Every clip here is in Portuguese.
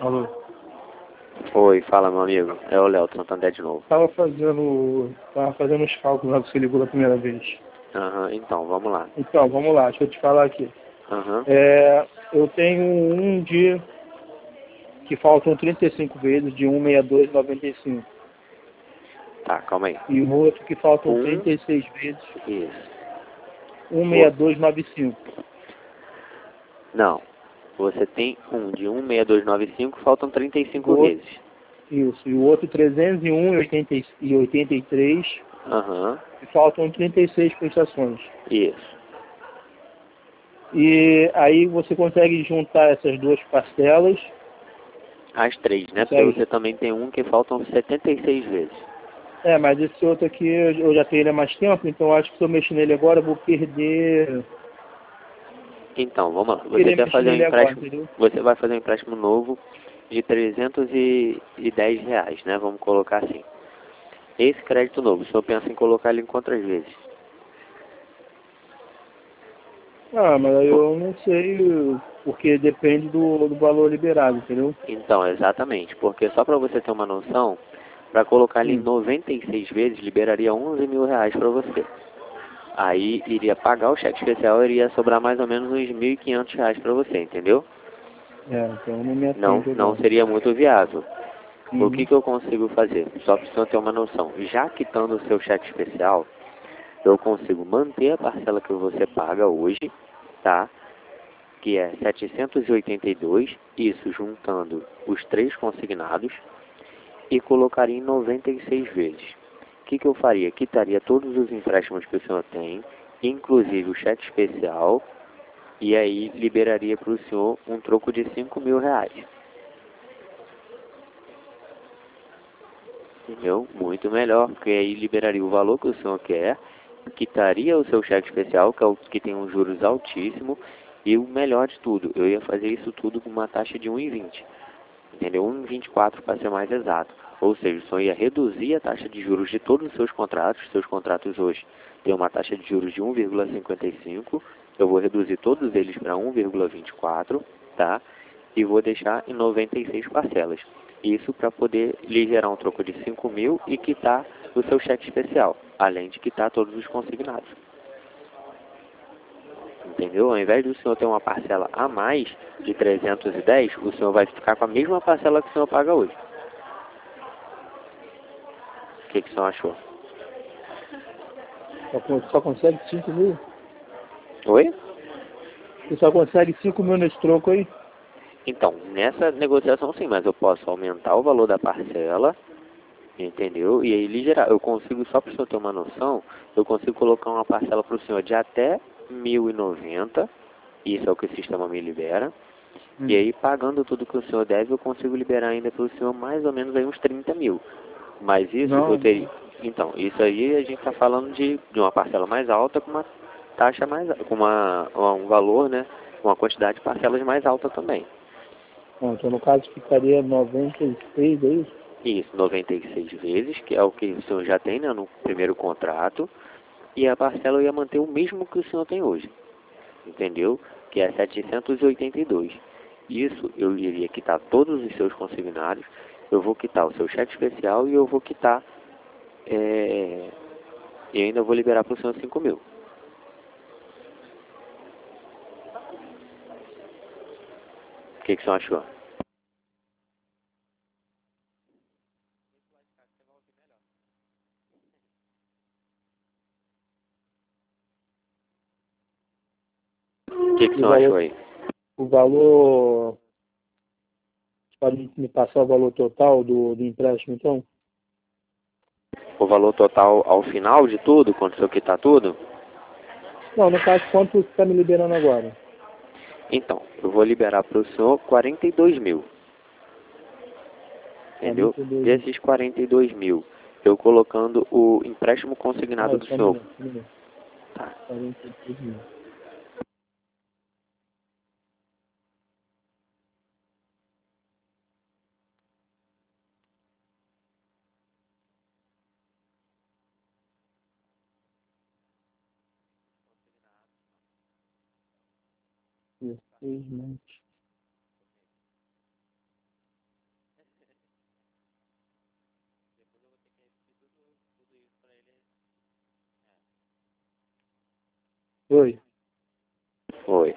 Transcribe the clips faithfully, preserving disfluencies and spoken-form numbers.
Alô? Oi, fala meu amigo. É o Léo do Santander de novo. Tava fazendo. Tava fazendo os cálculos lá que você ligou da primeira vez. Aham, então, vamos lá. Então, vamos lá, deixa eu te falar aqui. Aham. É, eu tenho um de que faltam trinta e cinco vezes de cento e sessenta e dois vírgula noventa e cinco. Tá, calma aí. E um outro que faltam Um. trinta e seis vezes Isso. cento e sessenta e dois vírgula noventa e cinco. Não. Você tem um de cento e sessenta e dois vírgula noventa e cinco, faltam trinta e cinco O outro- vezes. Isso. E o outro trezentos e um vírgula oitenta e três. Aham. E faltam trinta e seis prestações. Isso. E aí você consegue juntar essas duas parcelas. As três, né? Porque Consegue. você também tem um que faltam setenta e seis vezes. É, mas esse outro aqui eu eu já tenho ele há mais tempo, então eu acho que se eu mexer nele agora eu vou perder. Então, vamos lá. Eu Você queria quer mexer fazer um nele agora, empréstimo. entendeu? Você vai fazer um empréstimo novo de trezentos e dez reais, né? Vamos colocar assim. Esse crédito novo, o senhor pensa em colocar ele em quantas vezes? Ah, mas aí eu não sei, porque depende do, do valor liberado, entendeu? Então, exatamente, porque só para você ter uma noção, para colocar ele em Hum. noventa e seis vezes, liberaria onze mil reais para você. Aí iria pagar o cheque especial, iria sobrar mais ou menos uns mil e quinhentos reais para você, entendeu? É, então não me Não, atende não agora. seria muito viável. O que, Uhum. que eu consigo fazer? Só para o senhor ter uma noção. Já quitando o seu cheque especial, eu consigo manter a parcela que você paga hoje, tá? Que é setecentos e oitenta e dois, isso juntando os três consignados, e colocaria em noventa e seis vezes. O que, que eu faria? Quitaria todos os empréstimos que o senhor tem, inclusive o cheque especial, e aí liberaria para o senhor um troco de cinco mil reais. Entendeu? Muito melhor, porque aí liberaria o valor que o senhor quer, quitaria o seu cheque especial, que é o que tem um juros altíssimo, e o melhor de tudo, eu ia fazer isso tudo com uma taxa de um vírgula vinte. Entendeu? um vírgula vinte e quatro para ser mais exato. Ou seja, o senhor ia reduzir a taxa de juros de todos os seus contratos. Seus contratos hoje têm uma taxa de juros de um vírgula cinquenta e cinco. Eu vou reduzir todos eles para um vírgula vinte e quatro, tá? E vou deixar em noventa e seis parcelas. Isso para poder lhe gerar um troco de cinco mil e quitar o seu cheque especial, além de quitar todos os consignados. Entendeu? Ao invés do senhor ter uma parcela a mais de trezentos e dez, o senhor vai ficar com a mesma parcela que o senhor paga hoje. O que, que o senhor achou? Só, con- só consegue cinco mil? Oi? Você só consegue cinco mil nesse troco aí? Então, nessa negociação sim, mas eu posso aumentar o valor da parcela, entendeu? E aí lhe gerar. Eu consigo, só para o senhor ter uma noção, eu consigo colocar uma parcela para o senhor de até mil e noventa, isso é o que o sistema me libera. E Hum. aí, pagando tudo que o senhor deve, eu consigo liberar ainda para o senhor mais ou menos aí uns trinta mil. Mas isso Não, eu teria. não. Então, isso aí a gente está falando de, de uma parcela mais alta com uma taxa mais com uma, um valor, né? Uma quantidade de parcelas mais alta também. Não, então no caso ficaria noventa e seis, é isso? Isso, noventa e seis vezes, que é o que o senhor já tem, né, no primeiro contrato, e a parcela eu ia manter o mesmo que o senhor tem hoje, entendeu? Que é setecentos e oitenta e dois. Isso eu iria quitar todos os seus consignados, eu vou quitar o seu cheque especial e eu vou quitar, é, e ainda vou liberar para o senhor cinco mil. O que, que o senhor achou? O que, que o E o senhor achou valor, aí? o valor, pode me passar o valor total do, do empréstimo então? O valor total ao final de tudo, quando o senhor quitar tudo? Não, no caso, quanto você está me liberando agora? Então, eu vou liberar para o senhor quarenta e dois mil. Entendeu? quarenta e dois mil. Desses quarenta e dois mil, eu colocando o empréstimo Ah, consignado do só um senhor. minuto, só um minuto. Tá. quarenta e dois mil. dezesseis mais. Oi. Oi.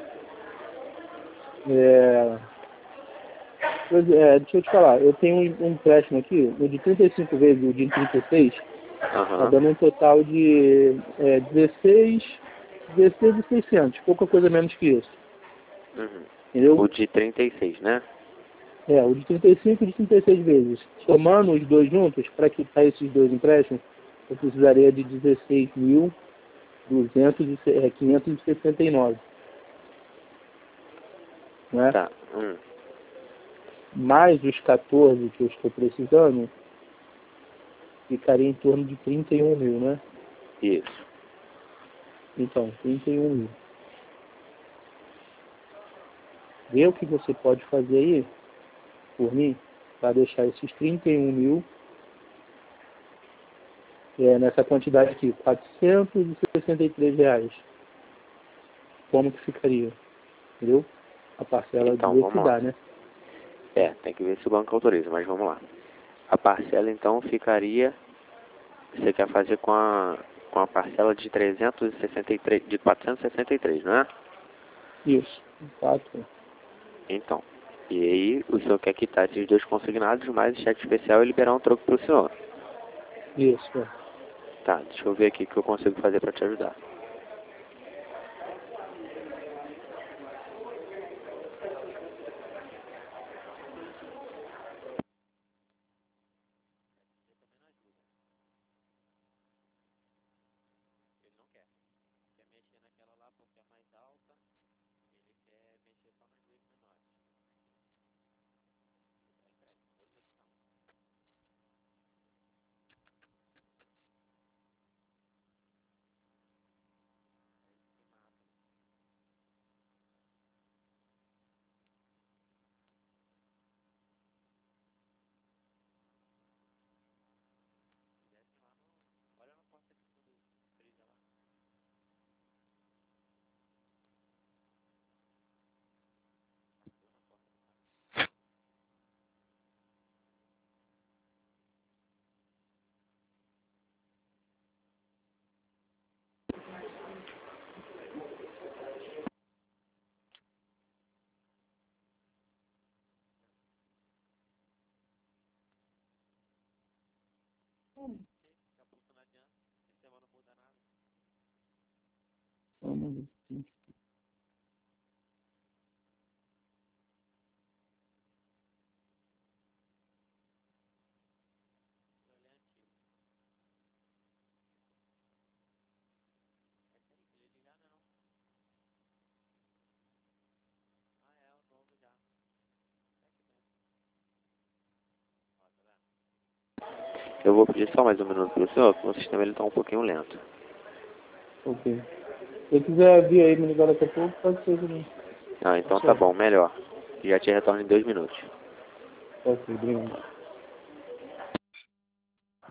É, pois é, deixa eu te falar, eu tenho um, um empréstimo aqui, o de trinta e cinco vezes o de trinta e seis, tá Aham. dando um total de é, dezesseis, dezesseis mil e seiscentos, pouca coisa menos que isso, Uhum. entendeu? O de trinta e seis, né? É, o de trinta e cinco e de trinta e seis vezes. Somando os dois juntos, para quitar esses dois empréstimos, eu precisaria de dezesseis mil quinhentos e sessenta e nove, né? Tá. Hum. Mais os quatorze que eu estou precisando, ficaria em torno de trinta e um mil, né? Isso. Então, trinta e um mil. Vê o que você pode fazer aí, por mim, para deixar esses trinta e um mil é, nessa quantidade aqui, quatrocentos e sessenta e três reais. Como que ficaria? Entendeu? A parcela Então, do que vamos lá. dá, né? É, tem que ver se o banco autoriza, mas vamos lá. A parcela, então, ficaria... Você quer fazer com a, com a parcela de trezentos e sessenta e três, de quatrocentos e sessenta e três, não é? Isso. Quatro. Então. E aí, o senhor quer quitar esses dois consignados, mais o cheque especial e liberar um troco para o senhor. Isso. É. Tá, deixa eu ver aqui o que eu consigo fazer para te ajudar. Vamos ver. Eu vou pedir só mais um minuto para o senhor, porque o sistema está um pouquinho lento. Ok. Se quiser vir aí me ligar daqui a pouco, pode ser também. Ah, então tá bom, melhor. Já te retorno em dois minutos. Ok, obrigado.